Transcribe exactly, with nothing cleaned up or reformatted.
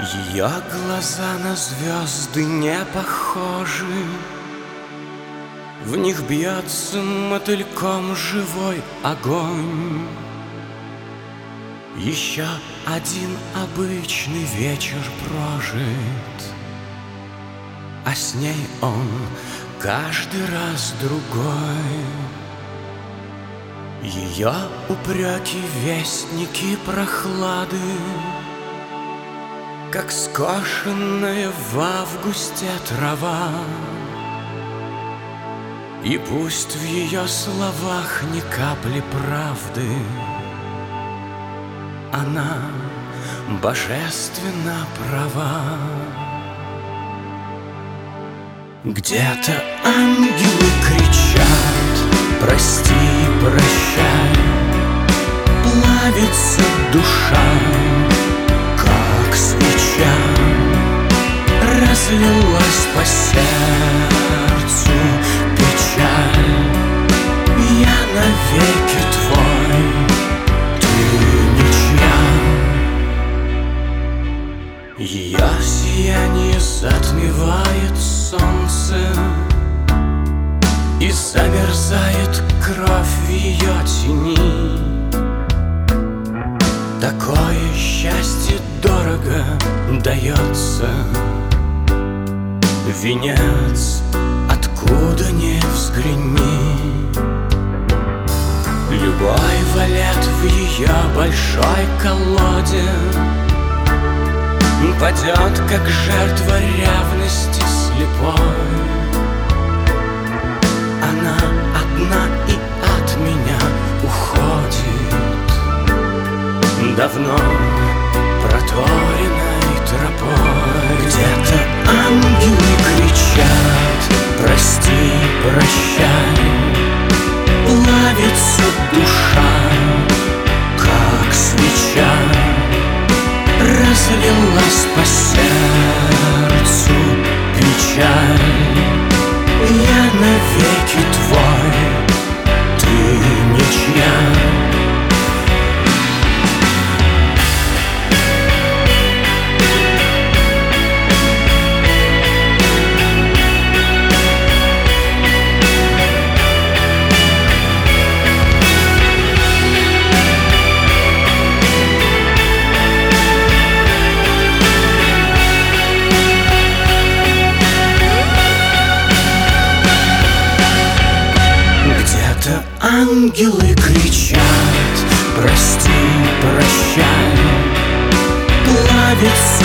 Ее глаза на звезды не похожи, в них бьется мотыльком живой огонь. Еще один обычный вечер прожит, а с ней он каждый раз другой. Ее упреки — вестники прохлады, как скошенная в августе трава. И пусть в ее словах ни капли правды, она божественно права. Где-то ангелы кричат: прости, прощай. Плавится душа, как свеча, разлилась по сердцу печаль. Я навеки твой, ты ничья. Ее сияние затмевает солнце, и замерзает кровь в ее тени. Такое счастье дорого дается, венец откуда ни взгляни. Любой валет в ее большой колоде падет, как жертва ревности слепой. Она одна и от меня уходит давно проторенной тропой. Где-то ангелы кричат: прости, прощай. Плавится душа, как свеча, разлилась по сердцу печаль. Я навеки твой, ты ничья. Ангелы кричат: прости, прощай. Плавится